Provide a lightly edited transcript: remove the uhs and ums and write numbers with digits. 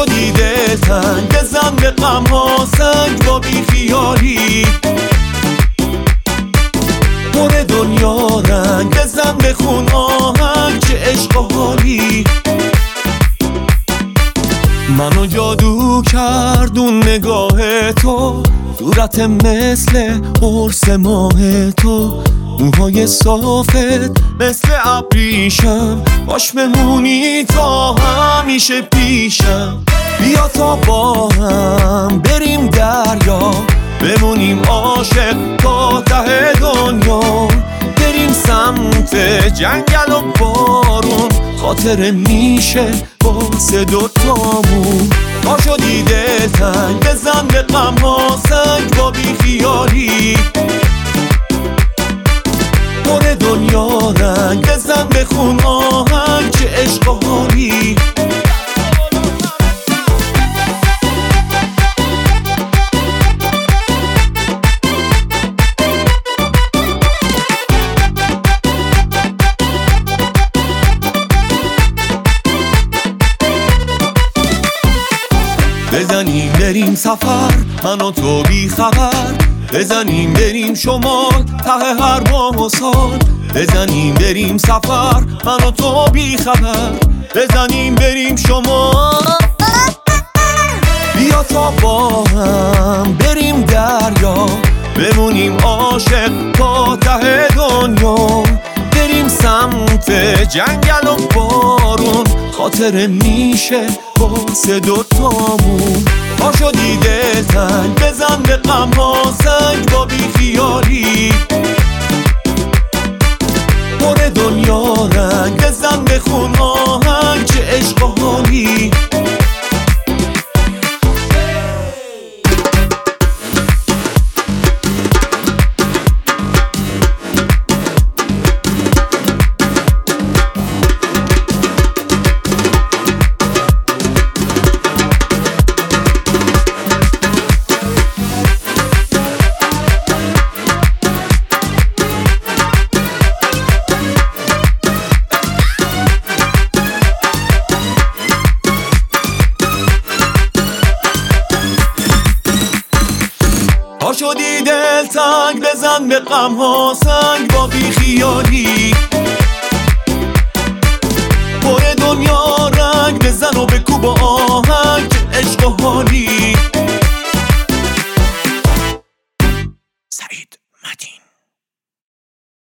شدی دلتنگ بزن به غم ها سنگ با بیخیالی پر دنیا رنگ بزن به خون آهنگ چه عشق و حالی منو جادو کردون نگاه تو صورت مثل قرص ماه تو موهای صافت مثل ابریشم باش بمونی تا همیشه پیشم بیا تا با هم بریم دریا بمونیم عاشق تا ته دنیا بریم سمت جنگل و بارون خاطر میشه واسه دوتامون پا شدی دلتنگ بزن به غم ها سنگ با بیخیالی پر دنیا رنگ بزن به خون آهنگ چه عشق و حالی بزنیم بریم سفر من و تو بی خبر بزنیم بریم شمال ته هر ماه و سال بزنیم بریم سفر من و تو بی خبر بزنیم بریم شمال بیا تا با هم بریم دریا بمونیم عاشق تا ته دنیا بریم سمت جنگل و بارون خاطر میشه واسه دوتامون پا شدی دلتنگ بزن به غم ها سنگ با بیخیالی پر دنیا رنگ بزن به خون آهنگ چه عشق و حالی پا شدی دلتنگ بزن به غم ها سنگ با بیخیالی پر دنیا رنگ بزن و بکوب آهنگ عشق و حالی سعید متین